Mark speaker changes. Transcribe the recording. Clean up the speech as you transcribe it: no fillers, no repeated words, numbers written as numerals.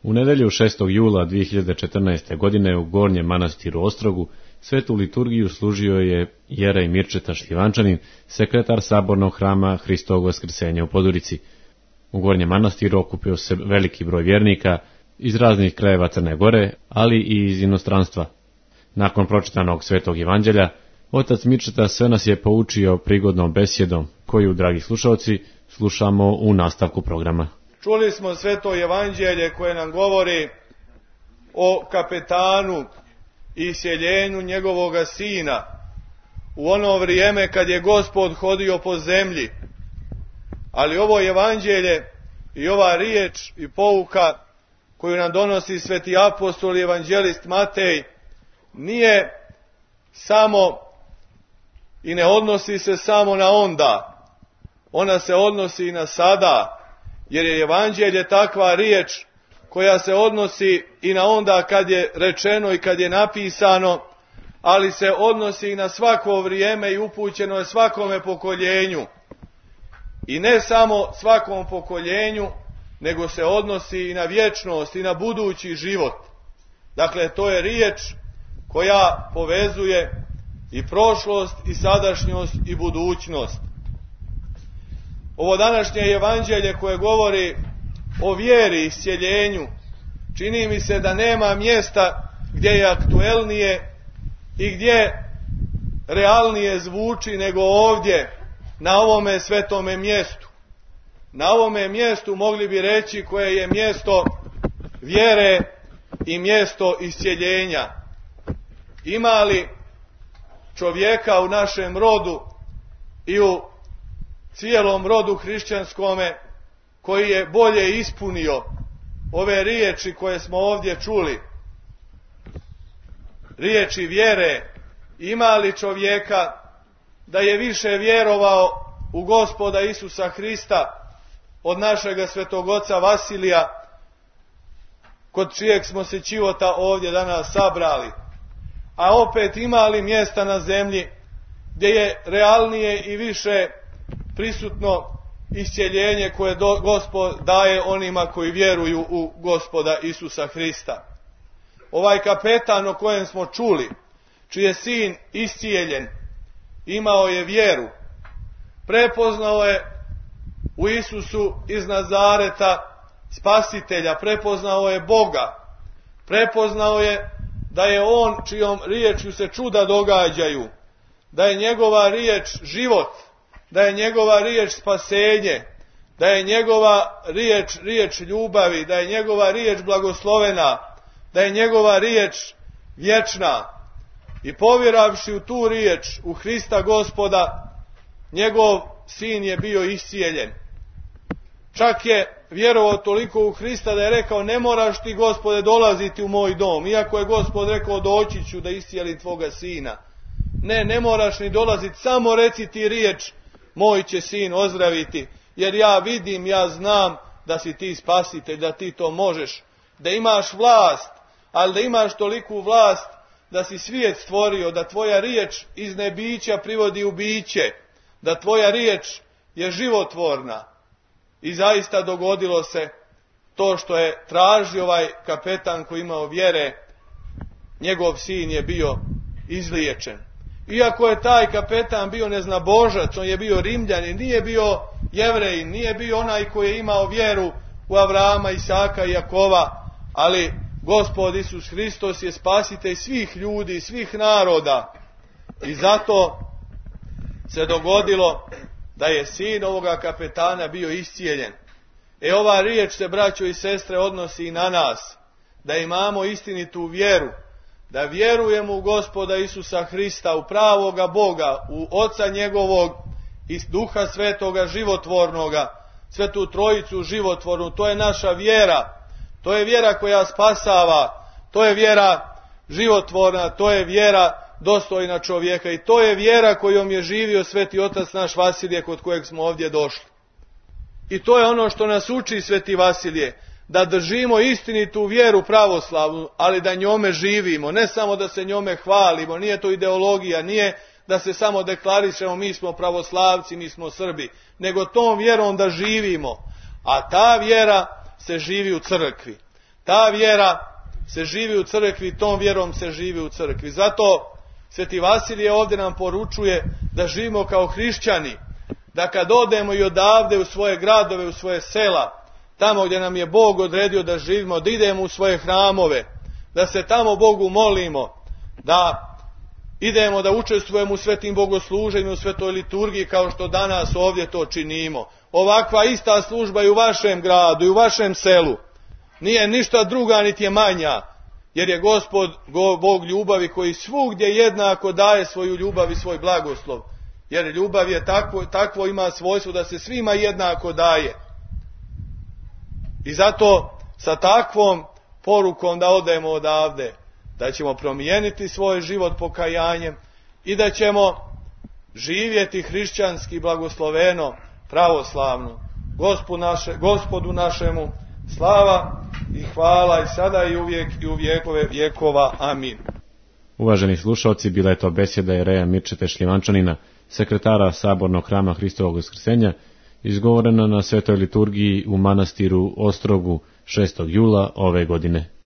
Speaker 1: U nedelju 6. jula 2014. godine u Gornjem manastiru Ostrogu svetu liturgiju služio je Jerej Mirčeta Šljivančanin, sekretar sabornog hrama Hristovog Vaskrsenja u Podurici. U Gornjem manastiru okupio se veliki broj vjernika iz raznih krajeva Crne Gore, ali i iz inostranstva. Nakon pročitanog svetog evanđelja, otac Mirčeta sve nas je poučio prigodnom besjedom, koju, dragi slušalci, slušamo u nastavku programa.
Speaker 2: Čuli smo sveto evanđelje koje nam govori o kapetanu i iseljenju njegovoga sina u ono vrijeme kad je Gospod hodio po zemlji. Ali ovo evanđelje i ova riječ i pouka koju nam donosi sveti apostol i evanđelist Matej nije samo i ne odnosi se samo na onda. Ona se odnosi i na sada, jer je evanđelje takva riječ koja se odnosi i na onda kad je rečeno i kad je napisano, ali se odnosi i na svako vrijeme i upućeno je svakome pokoljenju. I ne samo svakom pokoljenju, nego se odnosi i na vječnost i na budući život. Dakle, to je riječ koja povezuje i prošlost i sadašnjost i budućnost. Ovo današnje evanđelje koje govori o vjeri i isceljenju, čini mi se da nema mjesta gdje je aktuelnije i gdje realnije zvuči nego ovdje, na ovome svetome mjestu. Na ovome mjestu mogli bi reći koje je mjesto vjere i mjesto isceljenja. Ima li čovjeka u našem rodu i u cijelom rodu hrišćanskome koji je bolje ispunio ove riječi koje smo ovdje čuli? Riječi vjere. Ima li čovjeka da je više vjerovao u Gospoda Isusa Hrista od našega svetog oca Vasilija, kod čijeg smo se čivota ovdje danas sabrali? A opet ima li mjesta na zemlji gdje je realnije i više prisutno isceljenje koje Gospod daje onima koji vjeruju u Gospoda Isusa Hrista? Ovaj kapetan o kojem smo čuli, čiji je sin iscijeljen, imao je vjeru. Prepoznao je u Isusu iz Nazareta spasitelja, prepoznao je Boga, prepoznao je da je on čijom riječju se čuda događaju, da je njegova riječ život, da je njegova riječ spasenje, da je njegova riječ ljubavi, da je njegova riječ blagoslovena, da je njegova riječ vječna. I povjeravši u tu riječ, u Hrista Gospoda, njegov sin je bio iscijeljen. Čak je vjerovao toliko u Hrista da je rekao: ne moraš ti, Gospode, dolaziti u moj dom, iako je Gospod rekao: doći ću da iscijelim tvoga sina. Ne moraš ni dolaziti, samo reci ti riječ, moj će sin ozdraviti, jer ja vidim, ja znam da si ti spasitelj, da ti to možeš, da imaš vlast, ali da imaš toliku vlast da si svijet stvorio, da tvoja riječ iz nebića privodi u biće, da tvoja riječ je životvorna. I zaista dogodilo se to što je tražio ovaj kapetan koji imao vjere, njegov sin je bio izliječen. Iako je taj kapetan bio neznabožac, on je bio Rimljanin, nije bio Jevrejin, nije bio onaj koji je imao vjeru u Avrama, Isaka i Jakova, ali Gospod Isus Hristos je spasitelj svih ljudi, svih naroda. I zato se dogodilo da je sin ovoga kapetana bio iscijeljen. Ova riječ se, braćo i sestre, odnosi i na nas, da imamo istinitu vjeru, da vjerujemo u Gospoda Isusa Hrista, u pravoga Boga, u Oca njegovog i Duha Svetoga životvornoga, Svetu Trojicu životvornu. To je naša vjera, to je vjera koja spasava, to je vjera životvorna, to je vjera dostojna čovjeka i to je vjera kojom je živio sveti otac naš Vasilije, kod kojeg smo ovdje došli. I to je ono što nas uči sveti Vasilije, da držimo istinitu vjeru pravoslavnu, ali da njome živimo, ne samo da se njome hvalimo, nije to ideologija, nije da se samo deklarišemo mi smo pravoslavci, mi smo Srbi, nego tom vjerom da živimo. A ta vjera se živi u crkvi. Ta vjera se živi u crkvi, tom vjerom se živi u crkvi. Zato Sveti Vasilije ovdje nam poručuje da živimo kao hrišćani, da kad odemo i odavde u svoje gradove, u svoje sela, tamo gdje nam je Bog odredio da živimo, da idemo u svoje hramove, da se tamo Bogu molimo, da idemo da učestvujemo u svetim bogosluženju, u svetoj liturgiji kao što danas ovdje to činimo. Ovakva ista služba i u vašem gradu i u vašem selu nije ništa druga niti je manja, jer je Gospod Bog ljubavi koji svugdje jednako daje svoju ljubav i svoj blagoslov. Jer ljubav je takvo ima svojstvo da se svima jednako daje. I zato sa takvom porukom da odemo odavde, da ćemo promijeniti svoj život pokajanjem i da ćemo živjeti hrišćanski blagosloveno, pravoslavno. Gospodu našemu slava i hvala i sada i uvijek i u vjekove vjekova. Amin.
Speaker 1: Uvaženi slušalci, bila je to besjeda jereja Mirčete Šljivančanina, sekretara Sabornog hrama Hristovog Vaskrsenja, izgovorena na svetoj liturgiji u manastiru Ostrogu 6. jula ove godine.